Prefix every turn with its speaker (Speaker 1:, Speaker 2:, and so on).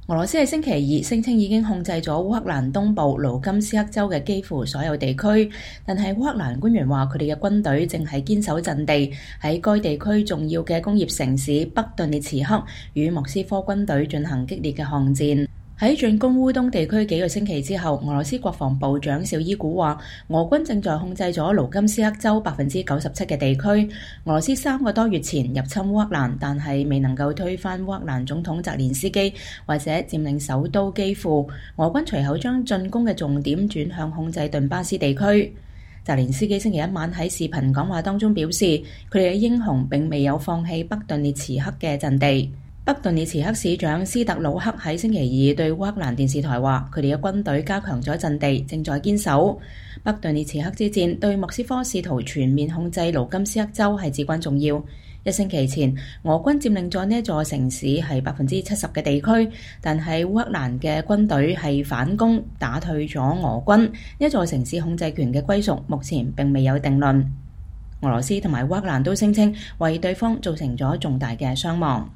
Speaker 1: 俄羅斯喺星期二聲稱已經控制咗烏克蘭東部盧甘斯克州嘅幾乎所有地區，但係烏克蘭官員話佢哋嘅軍隊正係堅守陣地，喺該地區重要嘅工業城市北頓涅茨克與莫斯科軍隊進行激烈嘅巷戰。喺進攻烏東地區幾個星期之後，俄羅斯國防部長紹伊古話，俄軍正在控制咗盧甘斯克州97%嘅地區。俄羅斯3個多月前入侵烏克蘭，但係未能夠推翻烏克蘭總統澤連斯基或者佔領首都基輔。俄軍隨後將進攻嘅重點轉向控制頓巴斯地區。澤連斯基星期一晚喺視頻講話當中表示，佢哋嘅英雄並未有放棄北頓涅茨克嘅陣地。北頓涅茨克市長斯特魯克喺星期二對烏克蘭電視台話，佢哋嘅軍隊加強咗陣地，正在堅守。北頓涅茨克之戰對莫斯科試圖全面控制盧甘斯克州係至關重要。1星期前，俄軍佔領咗呢一座城市係70%嘅地區，但係烏克蘭嘅軍隊係反攻打退咗俄軍。呢一座城市控制權嘅歸屬目前並未有定論。俄羅斯同埋烏克蘭都聲稱為對方造成咗重大嘅傷亡。